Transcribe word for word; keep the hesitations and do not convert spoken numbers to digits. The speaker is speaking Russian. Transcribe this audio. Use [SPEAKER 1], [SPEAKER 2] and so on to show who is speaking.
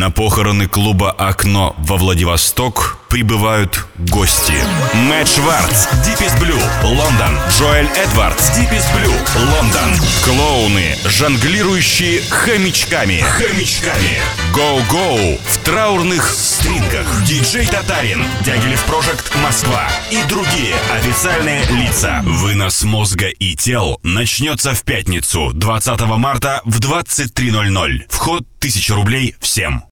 [SPEAKER 1] На похороны клуба «Окно» во Владивосток прибывают гости. Мэтт Шварц, Deepest Blue, Лондон. Джоэль Эдвардс, Deepest Blue, Лондон. Клоуны, жонглирующие хомячками. Хомячками. Go-Go в траурных стрингах. Диджей Татарин, Дягилев Project, Москва и другие официальные лица. Вынос мозга и тел начнется в пятницу, двадцатого марта в двадцать три ноль ноль. Вход тысяча рублей всем.